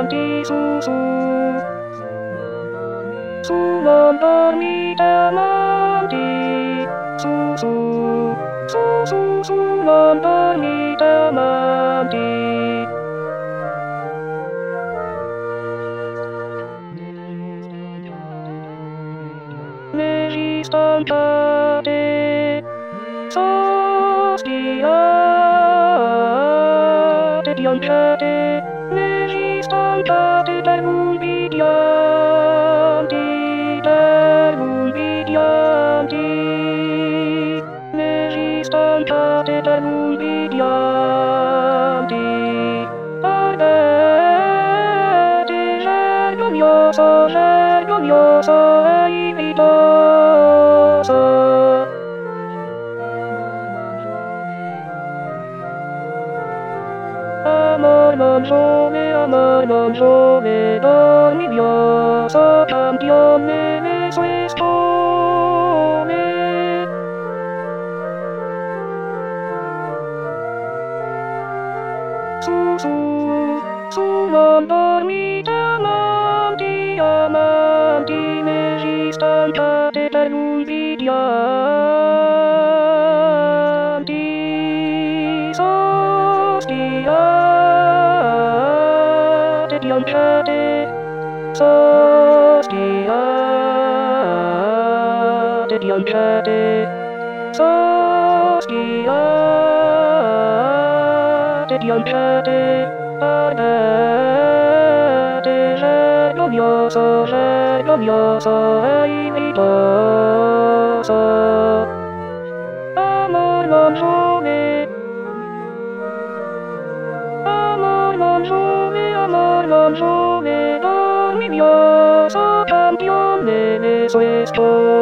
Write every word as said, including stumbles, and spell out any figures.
avanti su su. Su non dormite amanti, su su, su su su non dormite amanti. Negi stancate, sostiate piangete, negi stancate per umilianti, per umilianti, negi stancate per umilianti. Ardete vergognoso, vergognoso e invidioso. Amor non giove, amor non giove, dormivioso campione le sue spone. Su su, su non dormite amanti, amanti, negi stancate per umilianti. Sostiate piangete, sostiate piangete, sostiate piangete, ardete vergognoso, vergognoso e invidioso. Amor non giove, amor non giove, amor non giove, dormivioso campione le sue spone.